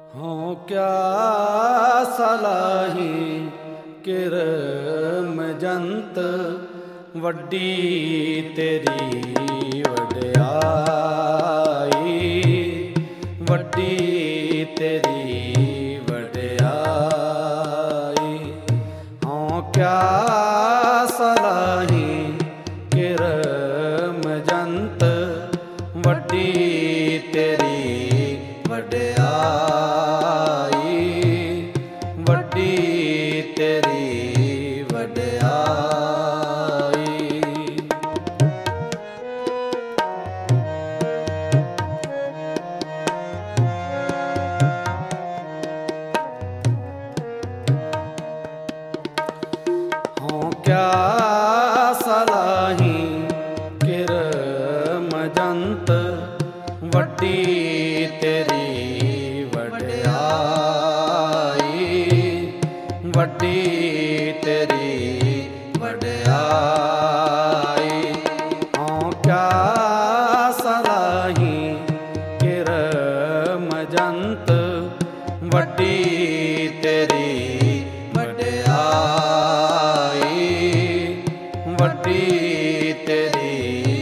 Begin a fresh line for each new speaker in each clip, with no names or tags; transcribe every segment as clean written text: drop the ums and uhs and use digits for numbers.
हों क्या सलाही किरम जंत वड्डी तेरी वड्याई, वड्डी तेरी वड्याई। हों क्या सलाही किरम जंत वड्डी तेरी वड्याई, वड्डी तेरी वड्याई। हों क्या सलाही किरम जंत वड्डी तेरी वड्याई, वड्डी तेरी वड्याई। हों क्या सलाही किरम जंत वड्डी तेरी वड्याई, वड्डी तेरी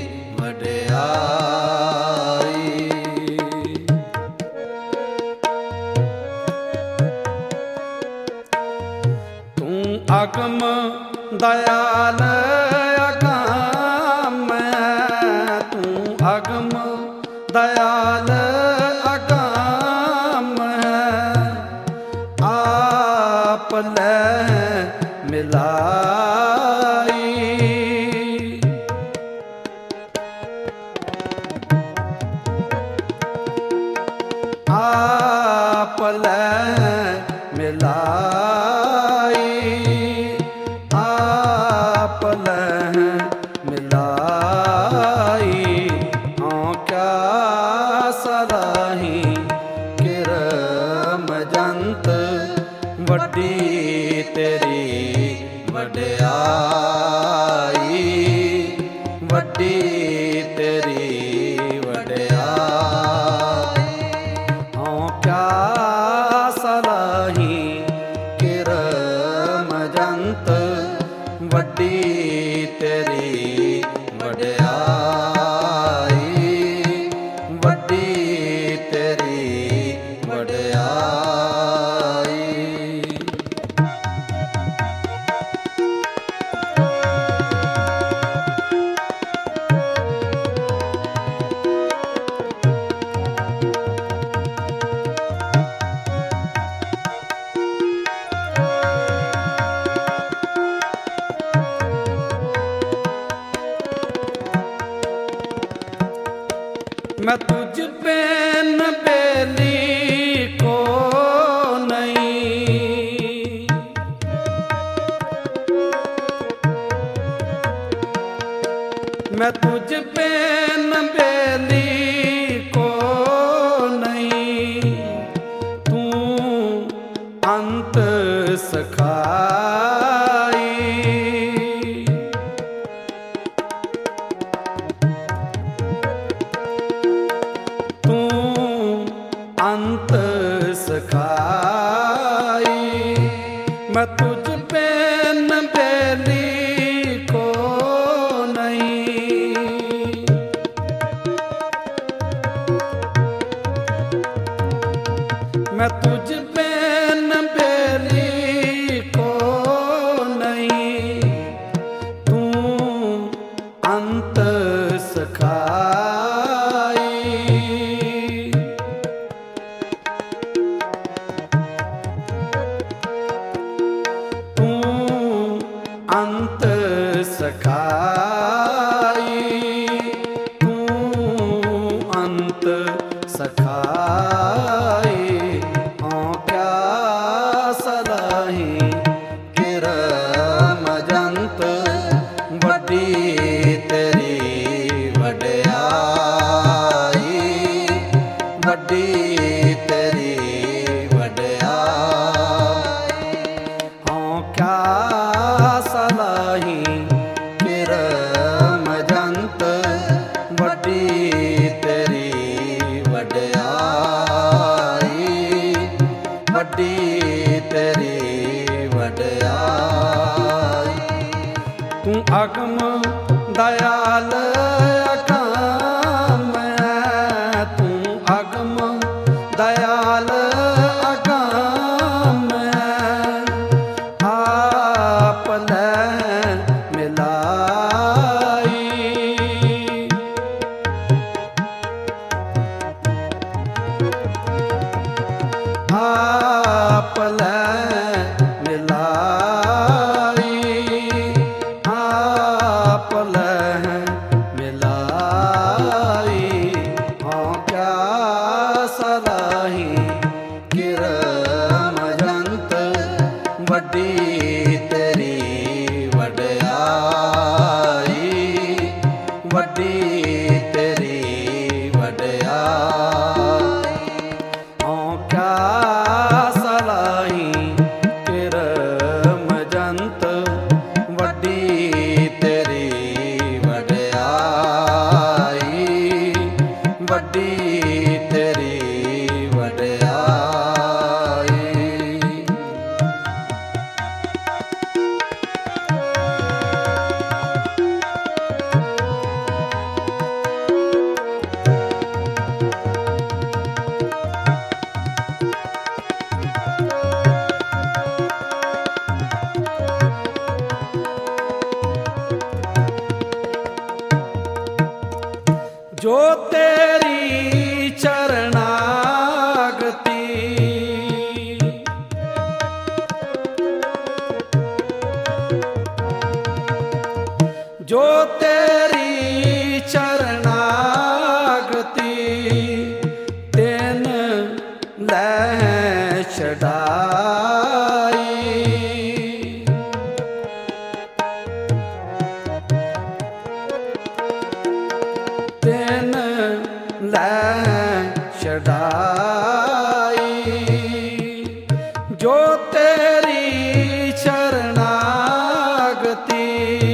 वड्याई। तू अगम दयाल अगम, तू अगम दयाल अगम, आप ले मिलाई। आप ले मिलाई, आप ले मिलाई। हों क्या सलाही किरम जंत वड्डी तेरी वड्याई, वड्डी तेरी वड्याई। हों क्या सलाही किरम जंत वड्डी तेरी वड्याई, वड्डी तेरी वड्याई। मैं तुझ पे न बेली को नहीं, मैं तुझ पे न बेली को नहीं। तू अंत सखाई, तू अंत सखाई। मैं तुझ पे न बेली को नहीं, मैं तुझ पे न बेली को नहीं। तू अंत सखाई, तू अंत सखाई, तू अंत सखाई। हों क्या ਵੱਡੀ ਤੇਰੀ ਵਡਿਆਈ। ਤੂੰ ਅਗਮ ਦਇਆਲ ਅਗੰਮ ਹੈ, ਤੂੰ ਅਗਮ ਦਇਆਲ ਅਗੰਮ ਹੈ। ਆਪ ਲੈ ਮਿਲਾਈ, ਆਪ ਲੈ ਮਿਲਾਈ, ਆਪ ਲੈ ਮਿਲਾਈ। ਹਾਂ ਕਿਆ ਸਲਾਹੀ ਕਿਰਮ ਜੰਤ, ਵੱਡੀ ਤੇਰੀ ਵਡਿਆਈ, ਵੱਡੀ ਤੇਰੀ ਵਡਿਆਈ। ਹਾਂ ਕਿਆ ਸਲਾਹੀ ਕਿਰਮ ਜੰਤ, ਵੱਡੀ ਤੇਰੀ ਵਡਿਆਈ, ਵੱਡੀ ਤੇਰੀ ਵਡਿਆਈ। ਜੋ ਤੇਰੀ ਚਰਨਾਗਤੀ, ਜੋ ਤੇਰੀ ਚਰਨਾਗਤੀ, ਤਿਨ ਲੈ ਛਡਾਈ। ਤਿਨ ਲੈ ਛਡਾਈ, ਜੋ ਤੇਰੀ ਚਰਨਾਗਤੀ,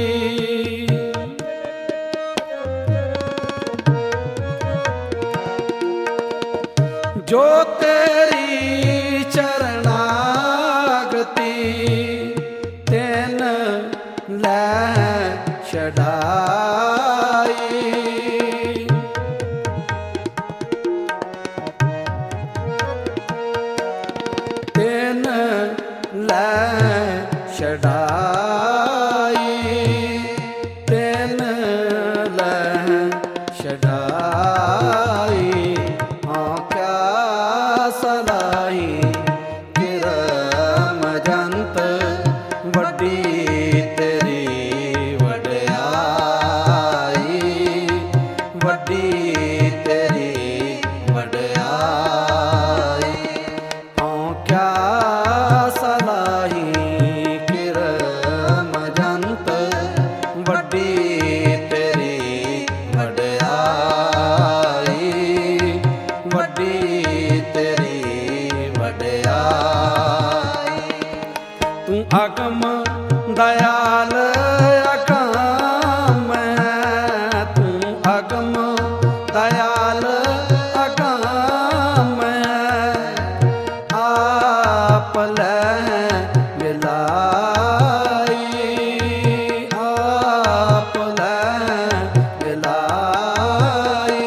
ਜੋ ਤੇਰੀ ਚਰਨਾਗਤੀ, ਤਿਨ ਲੈ ਛਡਾਈ। ਤਿਨ ਲੈ ਛਡਾਈ, ਤਿਨ ਲੈ ਛਡਾਈ। ਹਾਂ ਕਿਆ ਸਲਾਹੀ ਕਿਰਮ ਜੰਤ, ਵੱਡੀ ਤੇਰੀ ਵਡਿਆਈ, ਵੱਡੀ ਤੇਰੀ ਵਡਿਆਈ। ਹਾਂ ਕਿਆ ਸਲਾਹੀ ਕਿਰਮ ਜੰਤ, ਵੱਡੀ ਤੇਰੀ ਵਡਿਆਈ, ਵੱਡੀ ਤੇਰੀ ਵਡਿਆਈ। ਤੂੰ ਅਗਮ ਦਇਆਲ ਅਗੰਮ ਹੈ, ਤੂੰ ਅਗਮ ਦਇਆਲ ਅਗੰਮ ਹੈ। ਆਪ ਲੈ ਮਿਲਾਈ, ਆਪ ਲੈ ਮਿਲਾਈ,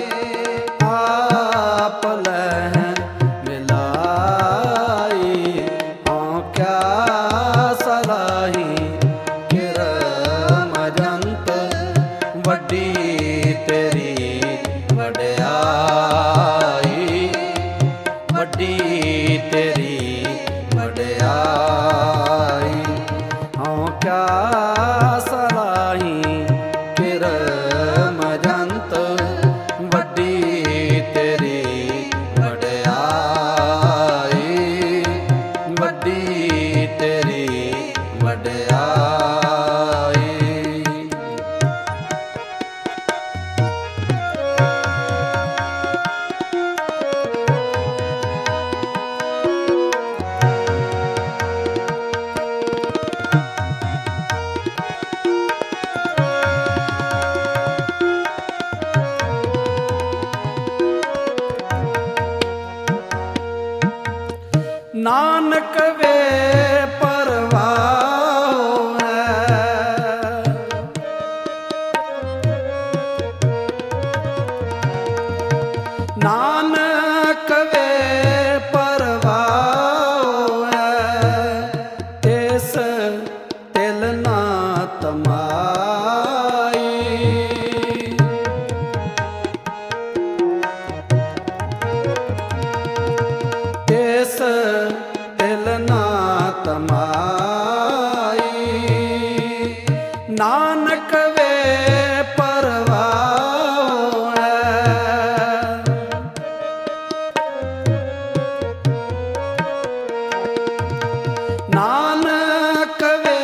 ਆਪ ਲੈ ਮਿਲਾਈ। ਹਾਂ ਕਿਆ ਸਲਾਹੀ ਕਿਰਮ ਜੰਤ, ਵੱਡੀ ਤੇਰੀ ਵਡਿਆਈ, ਵੱਡੀ ਤੇਰੀ ਵਡਿਆਈ। ਹਾਂ ਕਿਆ ਸਲਾਹੀ ਕਿਰਮ ਜੰਤ, ਵੱਡੀ ਤੇਰੀ ਵਡਿਆਈ, ਵੱਡੀ ਤੇਰੀ ਵਡਿਆਈ। ਨਾਨਕ ਵੇ ਪਰਵਾਹ ਹੈ। ਨਾਨਕ ਵੇ ਪਰਵਾਹ ਹੈ, ਇਸ ਤਿਲ ਨਾ ਤਮਾਈ। ਇਸ ਤਿਲ ਨਾ ਤਮਾਈ, ਨਾਨਕ ਵੇ ਪਰਵਾਹ ਹੈ। ਨਾਨਕ ਵੇ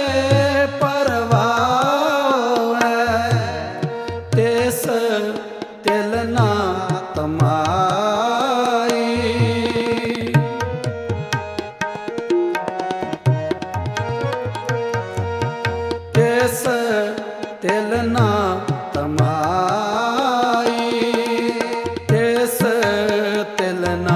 ਪਰਵਾਹ ਹੈ, ਤਿਸ ਤਿਲ ਨਾ ਤਮਾਈ। ਤਿਸ ਤਿਲ ਨਾ ਤਮਾਈ, ਤਿਸ ਤਿਲ ਨਾ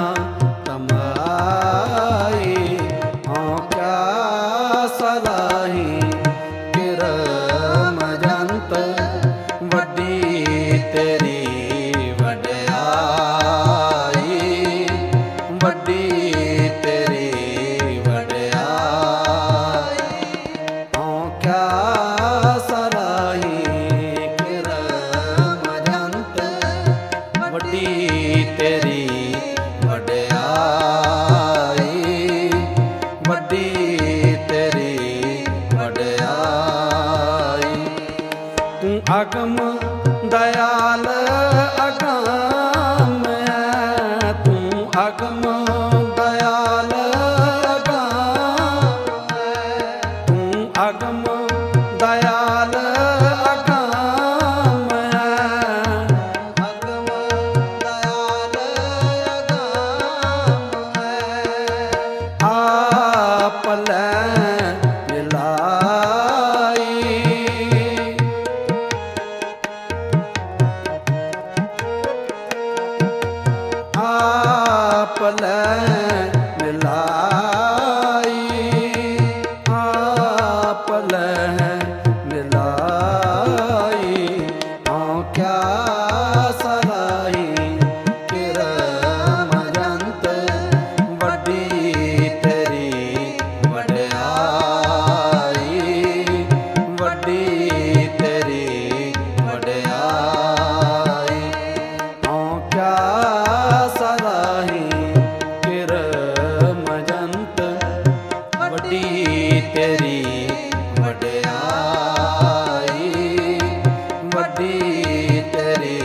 ਤਮਾਈ। ਹਉ ਕਿਆ ਸਲਾਹੀ ਕਿਰਮ ਜੰਤ, ਵੱਡੀ ਤੇਰੀ ਵਡਿਆਈ, ਵੱਡੀ ਤੇਰੀ ਵਡਿਆਈ। ਹਉ ਕਿਆ ਸਲਾਹੀ ਕਿਰਮ ਜੰਤ, ਵੱਡੀ ਤੇਰੀ ਵਡਿਆਈ, ਵੱਡੀ ਤੇਰੀ ਵਡਿਆਈ। ਤੂੰ ਅਗਮ ਦਇਆਲ ਅਗਮ ਹੈ, ਤੂੰ ਅਗਮ ਦਇਆਲ ਅਗਮ ਹੈ, ਤੂੰ ਅਗਮ ਦਇਆਲ ਅਗਮ ਹੈ। ਅਗਮ ਦਇਆਲ ਅਗਮ ਹੈ, ਆਪ ਲੈ ਮਿਲਾਈ। ਆਪ ਲੈ ਮਿਲਾਈ, ਆਪ ਲੈ ਮਿਲਾਈ। ਹਉ ਕਿਆ ਸਲਾਹੀ ਕਿਰਮ ਜੰਤ, ਵੱਡੀ ਤੇਰੀ ਵਡਿਆਈ, ਵੱਡੀ ਤੇਰੀ ਵਡਿਆਈ। ਹਉ ਕਿਆ ਸਲਾਹੀ ਕਿਰਮ ਜੰਤ, ਵੱਡੀ ਤੇਰੀ ਵਡਿਆਈ, ਵੱਡੀ ਤੇਰੀ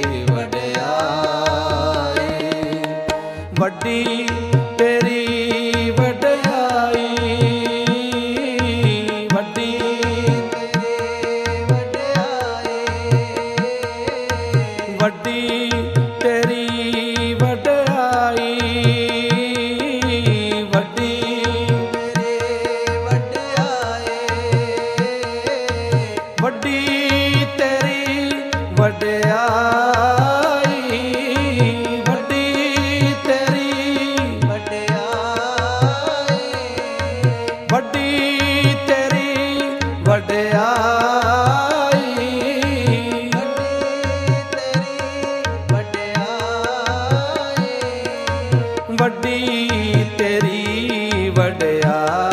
ਵਡਿਆਈ। ਵੱਡੀ ਤੇਰੀ ਵਡਿਆਈ, ਵੱਡੀ ਵੱਡੀ ਤੇਰੀ ਵਡਿਆਈ, ਵੱਡੀ ਵੱਡੀ ਤੇਰੀ ਵਡਿਆਈ, ਵੱਡੀ ਤੇਰੀ ਵੱਡੀ ਤੇਰੀ ਵਡਿਆਈ, ਵੱਡੀ ਤੇਰੀ ਵਡਿਆਈ।